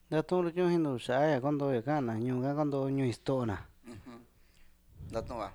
Datun lu chung hindu sa ya kondo ya kana nyu ga kondo nyu istona. Datun wa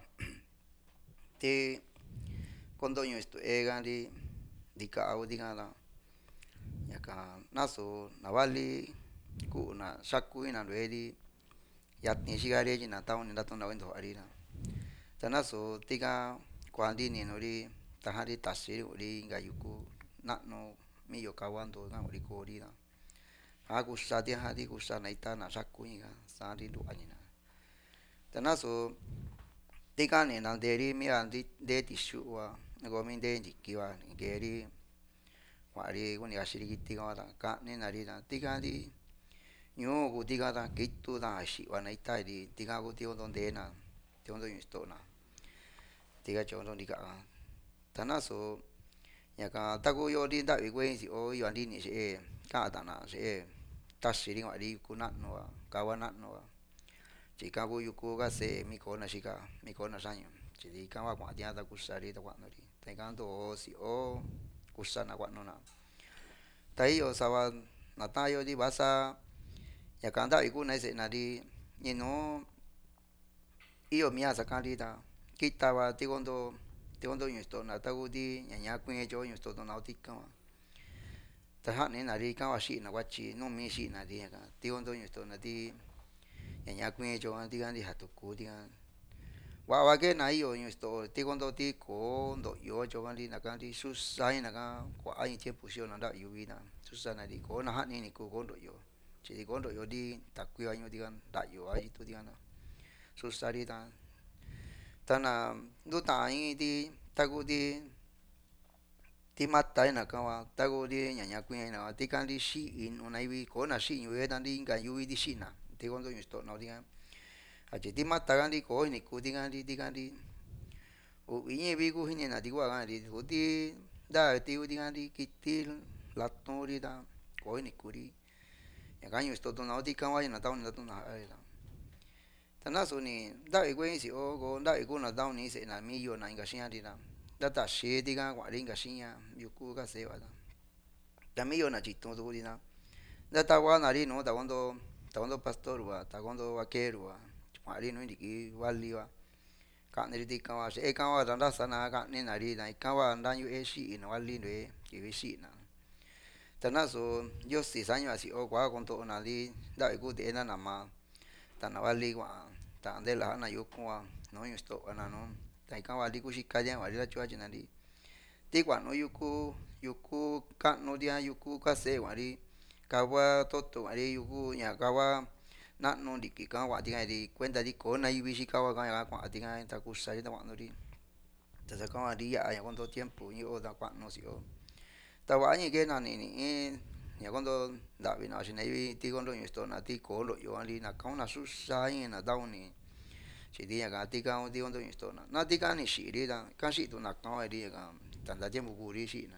ti kondo nyu isto ega di ka au di ngala ya ka naso na wali ku na shaku ina redi ya ni shigare ji na taun ni datun na wendo ari na tanaso tiga kwandi ni nori tahari tasiri uri ga yuku na no mi yo kawando na uri ko ri na aku sadi hadi ku sa na ita na shaku inga sadi du anina tanaso tiga ni na deri mi andi de tishu wa go mi de jikiwa geri wari kuni ashiri kiti ga ka ni na ri na tiga di nyu ku tiga da kitu da shi wa na ita di tiga ku ti ondo de na ti ondo yusto na tiga chondo di ka tanaso ya ka taku yo di da wi kwen si o yo andi ni se ka da na se tashiri wa ri ku na no wa ka wa na no wa chỉ cao vui cô cái xe mi cô na shika mi cô na sanyo chỉ đi cao qua dia ta kusari ta kwa no ri tai kan to si o kusana kwa no na tai yo sawa na ta yo di basa ya kan da iku na se na di ni no iyo mia sa kan di ta kita wa ti kondo yu sto na ta ku di nya nya kwen jo yu sto na ti ka ta ha ni na ri ka wa shi na wa chi no mi shi na di ka ti kondo yu sto na di nya nya kwen jo an di kan di ha to ku di kan wa ke na iyo yu sto ti kondo ti ko ndo yo jo kan di na kan di su sai na ka kwa ai tiempo sio na da yu wi na su sa na di ko na ha ni ko ndo yo chỉ đi con đội đi tập quy anh đi con đại yo ai tu đi con su sa đi ta ta na du ta anh đi ta cũng đi ti mat tai na ka wa ta cũng đi nhà nhà quy na ti kan đi shi in unai vi ko na shi yu dan đi ga yu đi shi na ti con đội sto na đi a chỉ ti mat ta kan đi ko ni ku đi kan đi u ini vi ku hin na di wa kan đi u đi da ti u đi kan đi ki ti la to đi da ko ni ku đi ya kan yu sto to na di kan wa na ta na to na ai la ta na so ni da i kwen si o go da i ku na da ni se na mi yo na ga shin di na da ta she di ga wa ri ga shin ya yu ku ga se wa da da mi yo na chi to do di na da ta wa na ri no ta wando pastor wa ta wando vaquero wa wa ri no di ki wa li wa ka ni di kan wa se e kan wa da sa na ka ni na ri na kan wa da yu e shi na wa li ne ki vi shi na ta na so yo si sa nyu si o kwa kon to na li da i ku de na na ma ta na wa li wa ta de la na yu ku wa no yu sto na no ta kan wa li ku shi ka ya wa ri la chua chi na di ti kwa no yu ku ka no dia yu ku ka se wa ri ka wa to to wa ri yu ku nya ka wa na no di ki ka wa ti ga di cuenta di ko na yu bi shi ka wa ka ya kwa ti ga ta ku sa ri ta wa no ri ta sa ka wa ri ya ya con to tiempo yu o da kwa no si o ta wa ni ke na ni ya cuando da vi na shi na vi ti con ro yu sto na ti ko lo yo ali na ka na su sa ni na da ni chỉ đi cái tí cao tí con tôi nhớ na na tí cao này xí đi da cao xí tôi nạc cao đi cái tận ta chỉ một cú đi xí na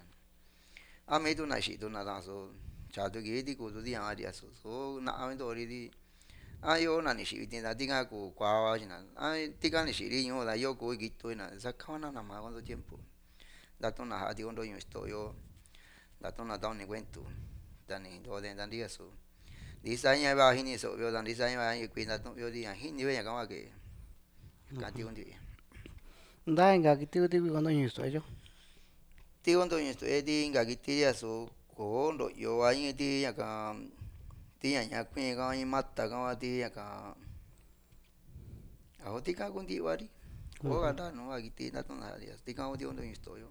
à mấy tôi này xí tôi na da số chả tôi cái tí cú tôi đi ăn đi số số na mấy tôi đi à yo na này xí đi na tí cao cú qua na à tí cao này xí đi yo là yo cú cái tôi na sa cao na mà con tôi tiempo da tôi na tí con tôi nhớ yo da tôi na tao này quen tu da này tôi đến dan đi số đi sai nhà ba hình như số yo dan đi sai nhà ba hình như tôi yo đi hình như vậy cái cái canción de Nda nga kiti uti bi kondo nyu isto yo. ti ondo ni sto edi nga giti ya so ko ndo yo ai ti ya ka ti ya nya kwen ga ni matta ga ti ya ka a hoti ka kun di wari ko ga da no ga giti na to na ya ti ka odi ondo ni sto yo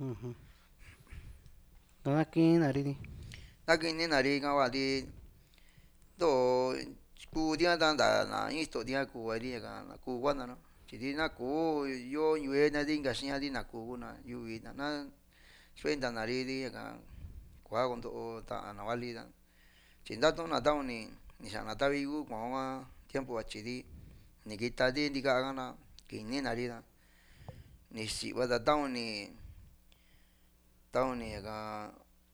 Dona kin na ri ni. ta kin ni na ri ga wa di do ku dia da da na ni sto dia ku wa di ga na ku wa na no chỉ đi na ku yo yue na di ga shin ya di na ku na yu wi na suelta na ri di ga kwa con to ta na wali da chinda to na da ni sa na ta vi gu kwa wa tiempo a chi di ni kita di ga na ki ni na ri da ni si wa da ta ni ga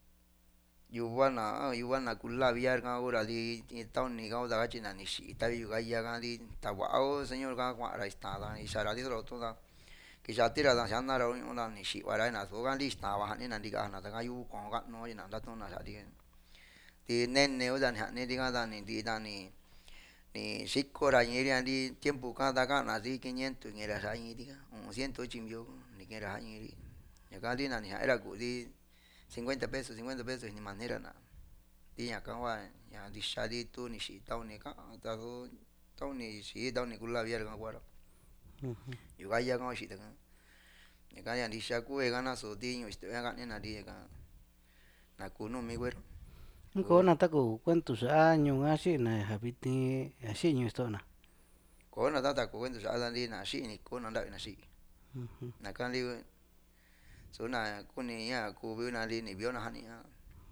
yu wa na ku la viar ga ora di ta ni ga da chi na ni si ta vi ga ya ga di ta wa o señor ga kwa ra sta da y sa ra di lo to da que ya tira da ya na ro una ni si wa ra na so ga li sta wa ni na di ga na da ga yu ko ga no ni na da to na sa di ti nene o dani hane diga dani di dani ni xiko ra ñiria di tiempo kada kana di 500 ñera ra ñi diga 100 chimbio ni kera ha ñiri ñaka di nani era ku di 50 pesos ni manera na di ñaka wa ña di shadi tu ni shi tau ni ka ta do tau ni shi tau ni kula vier ka kwara yu ga ya ka shi ta ñaka ya di shaku e gana so di ñu este ga ni na di ka na ku no mi güero có na ta cổ cuento sa nhiều ngã sĩ này hợp đi sĩ nhiều số na ko na ta ko wendo sa di na shi ni ko na da na shi na kan di so na ku ni ya ku bi na di ni bio na hani ya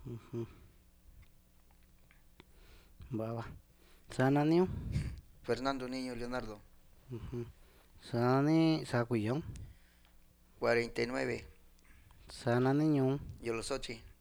va sana niu Fernando Niño Leonardo sana ni sa cuyong 49 sana ni nhung yo los ochi